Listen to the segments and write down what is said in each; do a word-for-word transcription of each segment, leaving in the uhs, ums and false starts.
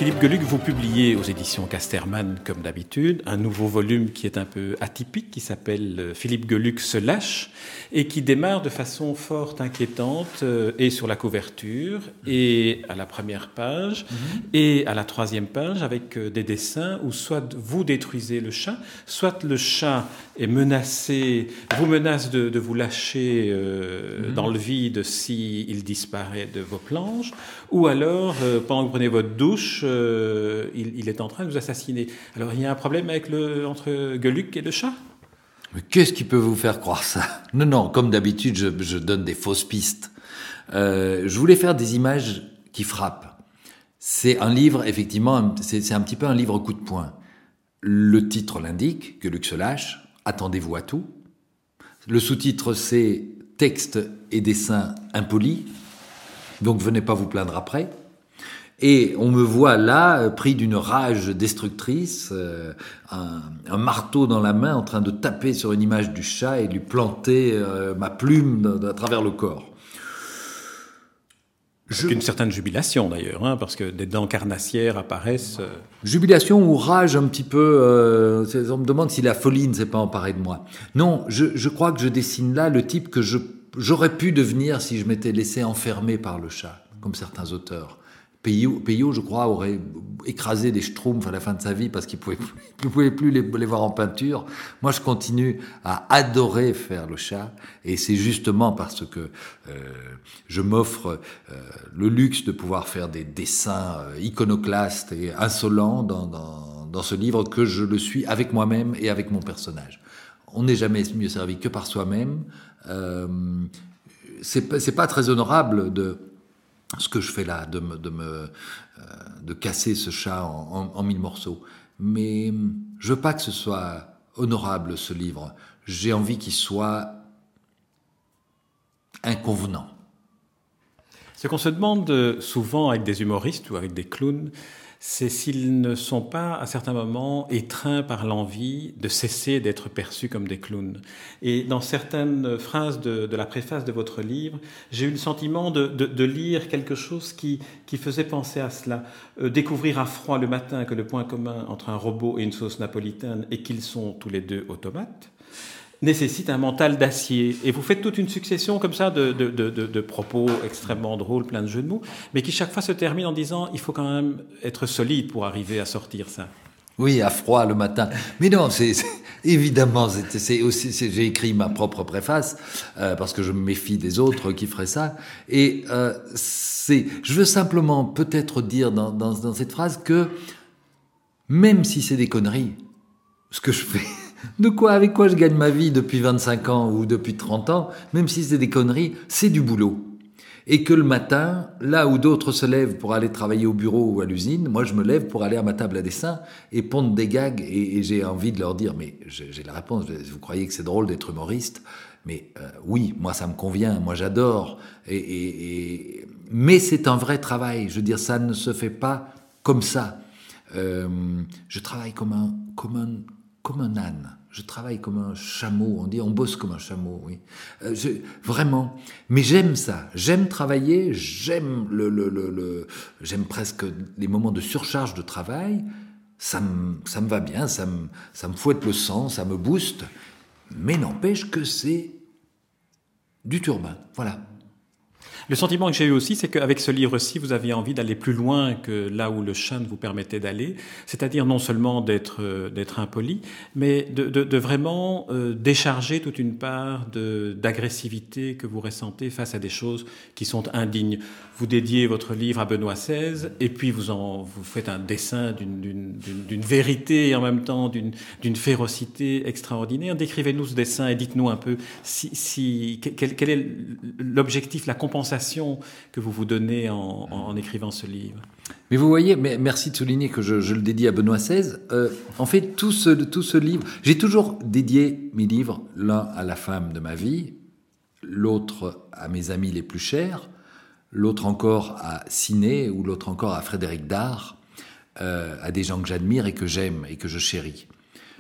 Philippe Geluck, vous publiez aux éditions Casterman, comme d'habitude, un nouveau volume qui est un peu atypique, qui s'appelle Philippe Geluck se lâche, et qui démarre de façon fort inquiétante, euh, et sur la couverture, et à la première page, mmh. et à la troisième page, avec euh, des dessins où soit vous détruisez le chat, soit le chat est menacé, vous menace de, de vous lâcher euh, mmh. dans le vide s'il disparaît de vos planches, ou alors, euh, pendant que vous prenez votre douche, euh, il, il est en train de vous assassiner. Alors, il y a un problème avec le, entre Geluck et le chat ? Mais qu'est-ce qui peut vous faire croire ça ? Non, non, comme d'habitude, je, je donne des fausses pistes. Euh, je voulais faire des images qui frappent. C'est un livre, effectivement, c'est, c'est un petit peu un livre coup de poing. Le titre l'indique, Geluck se lâche, attendez-vous à tout. Le sous-titre, c'est texte et dessin impolis. Donc, venez pas vous plaindre après. Et on me voit là, pris d'une rage destructrice, euh, un, un marteau dans la main, en train de taper sur une image du chat et lui planter euh, ma plume à travers le corps. Je... Avec une certaine jubilation d'ailleurs, hein, parce que des dents carnassières apparaissent. Euh... Jubilation ou rage un petit peu. Euh, on me demande si la folie ne s'est pas emparée de moi. Non, je, je crois que je dessine là le type que je, j'aurais pu devenir si je m'étais laissé enfermer par le chat, comme certains auteurs. Peyo, Peyo, je crois, aurait écrasé des schtroumpfs à la fin de sa vie parce qu'il pouvait plus, il pouvait plus les, les voir en peinture. Moi, je continue à adorer faire le chat, et c'est justement parce que euh, je m'offre euh, le luxe de pouvoir faire des dessins euh, iconoclastes et insolents dans, dans, dans ce livre que je le suis avec moi-même et avec mon personnage. On n'est jamais mieux servi que par soi-même. Euh, c'est, c'est pas très honorable de ce que je fais là, de me, de me, euh, de casser ce chat en, en, en mille morceaux. Mais je veux pas que ce soit honorable, ce livre. J'ai envie qu'il soit inconvenant. Ce qu'on se demande souvent avec des humoristes ou avec des clowns, c'est s'ils ne sont pas, à certains moments, étreints par l'envie de cesser d'être perçus comme des clowns. Et dans certaines phrases de, de la préface de votre livre, j'ai eu le sentiment de, de, de lire quelque chose qui, qui faisait penser à cela. Euh, découvrir à froid le matin que le point commun entre un robot et une sauce napolitaine est qu'ils sont tous les deux automates nécessite un mental d'acier. Et vous faites toute une succession comme ça de, de, de, de, de propos extrêmement drôles, plein de jeux de mots, mais qui chaque fois se terminent en disant « il faut quand même être solide pour arriver à sortir ça ». Oui, à froid le matin. Mais non, c'est, c'est évidemment, c'est, c'est aussi, c'est, j'ai écrit ma propre préface euh, parce que je me méfie des autres qui feraient ça. Et euh, c'est, je veux simplement peut-être dire dans, dans, dans cette phrase que même si c'est des conneries, ce que je fais, de quoi, avec quoi je gagne ma vie depuis vingt-cinq ans ou depuis trente ans, même si c'est des conneries, c'est du boulot. Et que le matin, là où d'autres se lèvent pour aller travailler au bureau ou à l'usine, moi je me lève pour aller à ma table à dessin et pondre des gags, et, et j'ai envie de leur dire, mais j'ai, j'ai la réponse, vous croyez que c'est drôle d'être humoriste ? Mais euh, oui, moi ça me convient, moi j'adore, et, et, et... mais c'est un vrai travail, je veux dire, ça ne se fait pas comme ça. Euh, je travaille comme un, comme un, comme un âne. Je travaille comme un chameau. On dit, on bosse comme un chameau, oui. Euh, je, vraiment. Mais j'aime ça. J'aime travailler. J'aime le, le, le, le, j'aime presque les moments de surcharge de travail. Ça me, ça me va bien. Ça me, ça me fouette le sang. Ça me booste. Mais n'empêche que c'est du turbin. Voilà. Le sentiment que j'ai eu aussi, c'est qu'avec ce livre-ci, vous aviez envie d'aller plus loin que là où le chat ne vous permettait d'aller, c'est-à-dire non seulement d'être, euh, d'être impoli, mais de, de, de vraiment euh, décharger toute une part de, d'agressivité que vous ressentez face à des choses qui sont indignes. Vous dédiez votre livre à Benoît seize, et puis vous, en, vous faites un dessin d'une, d'une, d'une, d'une vérité et en même temps d'une, d'une férocité extraordinaire. Décrivez-nous ce dessin et dites-nous un peu si, si, quel, quel est l'objectif, la compensation que vous vous donnez en, en, en écrivant ce livre. Mais vous voyez, mais merci de souligner que je, je le dédie à Benoît seize. Euh, en fait, tout ce, tout ce livre, j'ai toujours dédié mes livres, l'un à la femme de ma vie, l'autre à mes amis les plus chers, l'autre encore à Ciné, ou l'autre encore à Frédéric Dard, euh, à des gens que j'admire et que j'aime et que je chéris.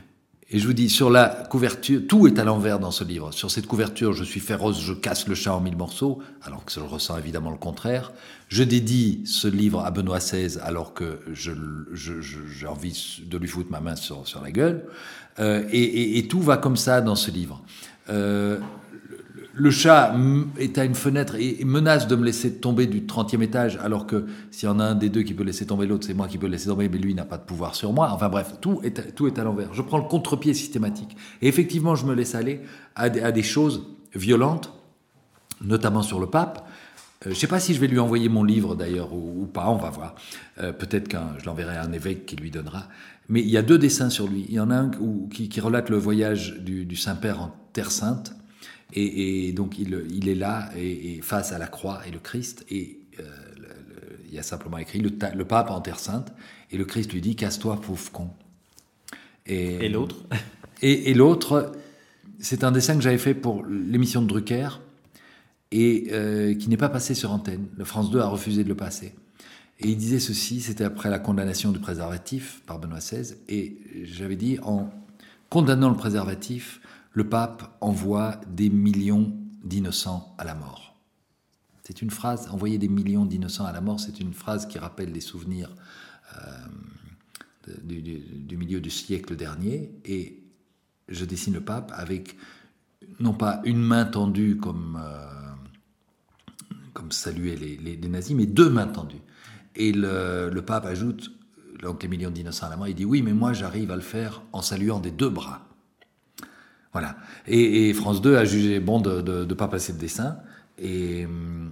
Et je vous dis, sur la couverture, tout est à l'envers dans ce livre. Sur cette couverture, je suis féroce, je casse le chat en mille morceaux, alors que je ressens évidemment le contraire. Je dédie ce livre à Benoît seize, alors que je, je, je, j'ai envie de lui foutre ma main sur, sur la gueule. Euh, et, et, et tout va comme ça dans ce livre. Euh, Le chat est à une fenêtre et menace de me laisser tomber du trentième étage, alors que s'il y en a un des deux qui peut laisser tomber l'autre, c'est moi qui peux le laisser tomber, mais lui n'a pas de pouvoir sur moi. Enfin bref, tout est à, tout est à l'envers. Je prends le contre-pied systématique. Et effectivement, je me laisse aller à des, à des choses violentes, notamment sur le pape. Euh, je ne sais pas si je vais lui envoyer mon livre d'ailleurs ou, ou pas, on va voir. Euh, peut-être que je l'enverrai à un évêque qui lui donnera. Mais il y a deux dessins sur lui. Il y en a un où, qui, qui relate le voyage du, du Saint-Père en Terre Sainte. Et, et donc il, il est là et, et face à la croix et le Christ, et euh, le, le, il y a simplement écrit le, le pape en Terre Sainte, et le Christ lui dit « Casse-toi, pauvre con ». Et, et l'autre et, et l'autre, c'est un dessin que j'avais fait pour l'émission de Drucker, et euh, qui n'est pas passé sur antenne. Le France deux a refusé de le passer. Et il disait ceci, c'était après la condamnation du préservatif par Benoît seize, et j'avais dit, en condamnant le préservatif, le pape envoie des millions d'innocents à la mort. C'est une phrase, envoyer des millions d'innocents à la mort, c'est une phrase qui rappelle les souvenirs euh, du, du, du milieu du siècle dernier. Et je dessine le pape avec, non pas une main tendue comme, euh, comme saluaient les, les, les nazis, mais deux mains tendues. Et le, le pape ajoute, donc les millions d'innocents à la mort, il dit « Oui, mais moi j'arrive à le faire en saluant des deux bras ». Voilà. Et, et France deux a jugé bon de ne pas passer de dessin, et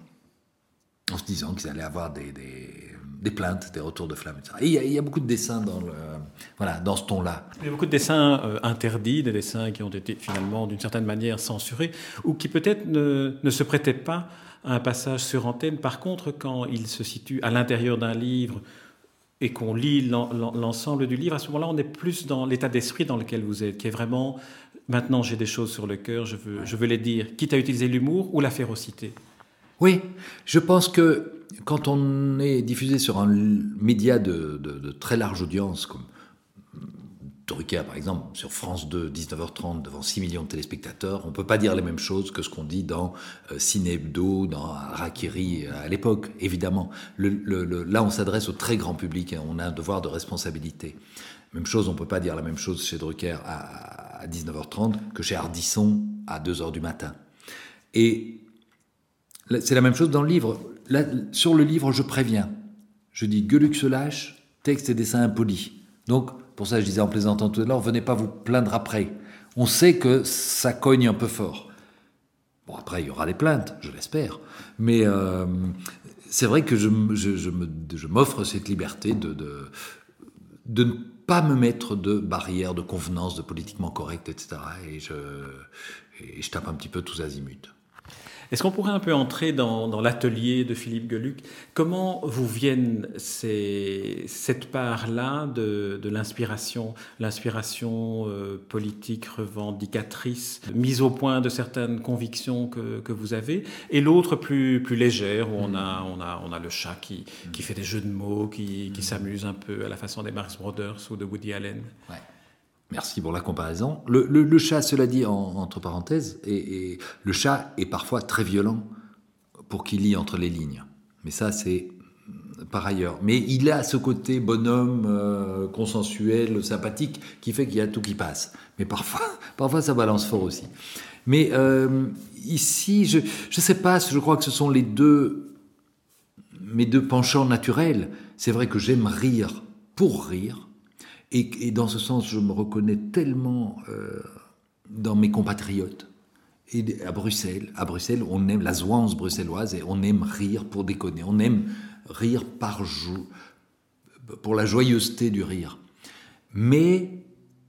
en se disant qu'ils allaient avoir des, des, des plaintes, des retours de flammes, et cetera. Et il y a, il y a beaucoup de dessins dans, le, voilà, dans ce ton-là. Il y a beaucoup de dessins euh, interdits, des dessins qui ont été finalement d'une certaine manière censurés, ou qui peut-être ne, ne se prêtaient pas à un passage sur antenne. Par contre, quand ils se situent à l'intérieur d'un livre et qu'on lit l'ensemble du livre, à ce moment-là, on est plus dans l'état d'esprit dans lequel vous êtes, qui est vraiment... Maintenant, j'ai des choses sur le cœur, je veux, je veux les dire, quitte à utiliser l'humour ou la férocité. Oui, je pense que quand on est diffusé sur un média de, de, de très large audience, comme Drucker par exemple, sur France deux, dix-neuf heures trente, devant six millions de téléspectateurs, on ne peut pas dire les mêmes choses que ce qu'on dit dans euh, Ciné Hebdo, dans Harakiri à l'époque, évidemment. Le, le, le, là, on s'adresse au très grand public, hein, on a un devoir de responsabilité. Même chose, on ne peut pas dire la même chose chez Drucker à, à dix-neuf heures trente que chez Ardisson à deux heures du matin. Et c'est la même chose dans le livre. Là, sur le livre, je préviens. Je dis Gueuluc se lâche, texte et dessin impolis. Donc, pour ça, je disais en plaisantant tout à l'heure, venez pas vous plaindre après. On sait que ça cogne un peu fort. Bon, après, il y aura des plaintes, je l'espère. Mais euh, c'est vrai que je, je, je, me, je m'offre cette liberté de, de, de ne pas me mettre de barrières, de convenances, de politiquement correct, et cetera. Et je, et je tape un petit peu tous azimuts. Est-ce qu'on pourrait un peu entrer dans, dans l'atelier de Philippe Gueuluc ? Comment vous viennent ces, cette part-là de, de l'inspiration, l'inspiration euh, politique revendicatrice, mise au point de certaines convictions que, que vous avez, et l'autre plus, plus légère, où on a, on a, on a le chat qui, qui fait des jeux de mots, qui, qui s'amuse un peu à la façon des Marx Brothers ou de Woody Allen. Ouais. Merci pour la comparaison. Le, le, le chat, cela dit, en, entre parenthèses, et, et le chat est parfois très violent pour qu'il lit entre les lignes. Mais ça, c'est par ailleurs. Mais il a ce côté bonhomme, euh, consensuel, sympathique, qui fait qu'il y a tout qui passe. Mais parfois, parfois ça balance fort aussi. Mais euh, ici, je ne sais pas, je crois que ce sont les deux, mes deux penchants naturels. C'est vrai que j'aime rire pour rire. Et, et dans ce sens, je me reconnais tellement euh, dans mes compatriotes. Et à Bruxelles, à Bruxelles, on aime la zouance bruxelloise et on aime rire pour déconner. On aime rire par jo- pour la joyeuseté du rire. Mais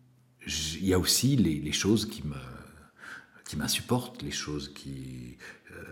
il y a aussi les, les choses qui me qui m'insupportent, les choses qui euh,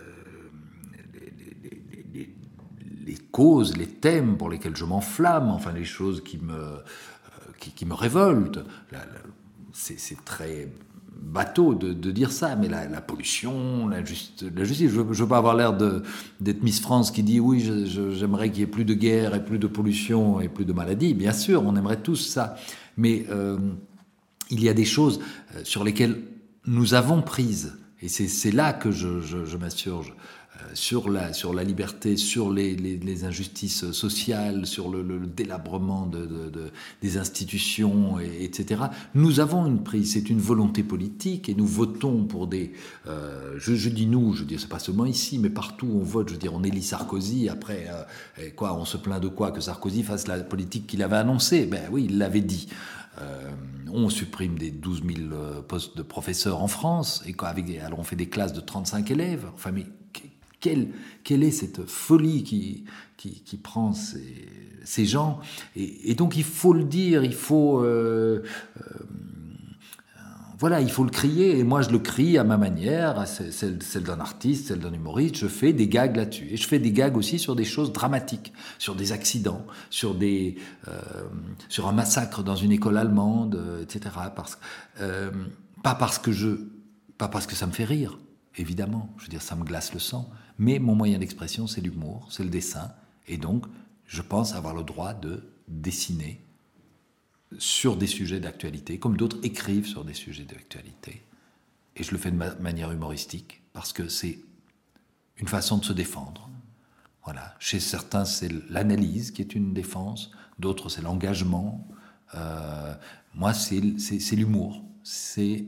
les, les, les, les, les causes, les thèmes pour lesquels je m'enflamme, enfin les choses qui me Qui, qui me révolte. La, la, c'est, c'est très bateau de, de dire ça, mais la, la pollution, la, just, la justice, je ne veux pas avoir l'air de, d'être Miss France qui dit oui, je, je, j'aimerais qu'il y ait plus de guerre et plus de pollution et plus de maladies. Bien sûr, on aimerait tous ça. Mais euh, il y a des choses euh, sur lesquelles nous avons prise, et c'est, c'est là que je, je, je m'insurge, euh, sur, la, sur la liberté, sur les, les, les injustices sociales, sur le, le, le délabrement de, de, de, des institutions, et, etc. Nous avons une prise, c'est une volonté politique, et nous votons pour des... Euh, je, je dis nous, je dis c'est pas seulement ici, mais partout on vote, je veux dire, on élit Sarkozy, après, euh, et quoi, on se plaint de quoi que Sarkozy fasse la politique qu'il avait annoncée? Ben oui, il l'avait dit. Euh, on supprime des douze mille postes de professeurs en France, et quoi, avec, alors on fait des classes de trente-cinq élèves. Enfin, mais quelle, quelle est cette folie qui, qui, qui prend ces, ces gens? et, et donc il faut le dire, il faut... Euh, euh, Voilà, il faut le crier, et moi je le crie à ma manière, celle, celle d'un artiste, celle d'un humoriste. Je fais des gags là-dessus, et je fais des gags aussi sur des choses dramatiques, sur des accidents, sur des, euh, sur un massacre dans une école allemande, euh, et cetera. Parce, euh, pas parce que je, pas parce que ça me fait rire, évidemment. Je veux dire, ça me glace le sang. Mais mon moyen d'expression, c'est l'humour, c'est le dessin, et donc je pense avoir le droit de dessiner sur des sujets d'actualité, comme d'autres écrivent sur des sujets d'actualité. Et je le fais de ma- manière humoristique, parce que c'est une façon de se défendre. Voilà. Chez certains, c'est l'analyse qui est une défense, d'autres, c'est l'engagement. Euh, moi, c'est, c'est, c'est l'humour. C'est,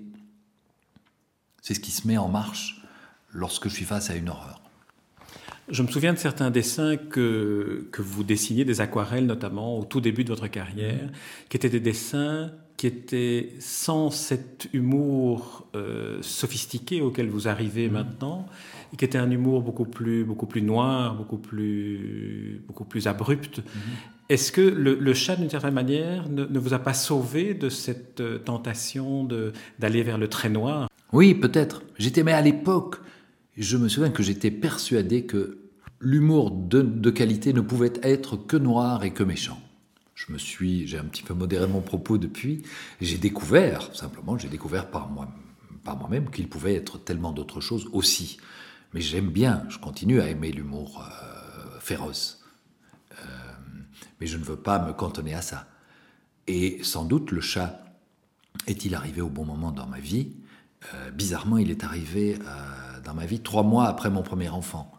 c'est ce qui se met en marche lorsque je suis face à une horreur. Je me souviens de certains dessins que, que vous dessiniez, des aquarelles notamment, au tout début de votre carrière, qui étaient des dessins qui étaient sans cet humour euh, sophistiqué auquel vous arrivez mmh. maintenant, et qui était un humour beaucoup plus, beaucoup plus noir, beaucoup plus, beaucoup plus abrupt. Mmh. Est-ce que le, le chat, d'une certaine manière, ne, ne vous a pas sauvé de cette tentation de, d'aller vers le très noir? Oui, peut-être. J'étais, mais à l'époque, je me souviens que j'étais persuadé que l'humour de, de qualité ne pouvait être que noir et que méchant. Je me suis, j'ai un petit peu modéré mon propos depuis. J'ai découvert, simplement, j'ai découvert par, moi, par moi-même qu'il pouvait être tellement d'autres choses aussi. Mais j'aime bien, je continue à aimer l'humour euh, féroce. Euh, mais je ne veux pas me cantonner à ça. Et sans doute, le chat est-il arrivé au bon moment dans ma vie? Euh, bizarrement, il est arrivé euh, dans ma vie trois mois après mon premier enfant.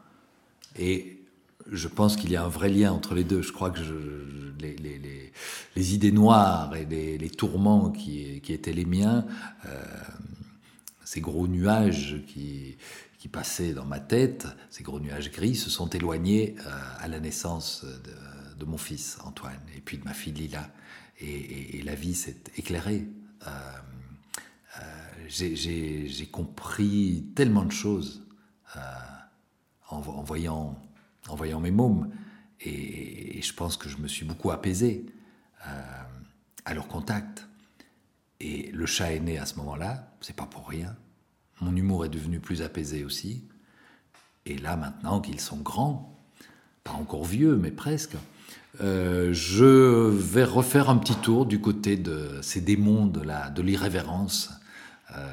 Et je pense qu'il y a un vrai lien entre les deux. Je crois que je, les, les, les, les idées noires et les, les tourments qui, qui étaient les miens, euh, ces gros nuages qui, qui passaient dans ma tête, ces gros nuages gris, se sont éloignés euh, à la naissance de, de mon fils Antoine et puis de ma fille Lila. Et, et, et la vie s'est éclairée. Euh, euh, j'ai, j'ai, j'ai compris tellement de choses euh, en, en, voyant, en voyant mes mômes. Et, et je pense que je me suis beaucoup apaisé euh, à leur contact. Et le chat est né à ce moment-là, c'est pas pour rien. Mon humour est devenu plus apaisé aussi. Et là, maintenant qu'ils sont grands, pas encore vieux, mais presque, euh, je vais refaire un petit tour du côté de ces démons de, la, de l'irrévérence, euh,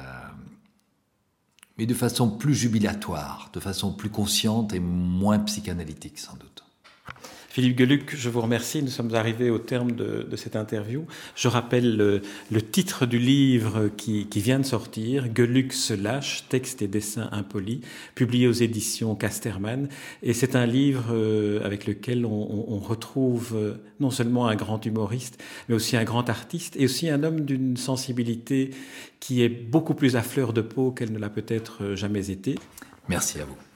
mais de façon plus jubilatoire, de façon plus consciente et moins psychanalytique, sans doute. Philippe Geluck, je vous remercie. Nous sommes arrivés au terme de, de cette interview. Je rappelle le, le titre du livre qui, qui vient de sortir, Geluck se lâche, textes et dessins impolis, publié aux éditions Casterman. Et c'est un livre euh, avec lequel on, on, on retrouve euh, non seulement un grand humoriste, mais aussi un grand artiste et aussi un homme d'une sensibilité qui est beaucoup plus à fleur de peau qu'elle ne l'a peut-être jamais été. Merci à vous.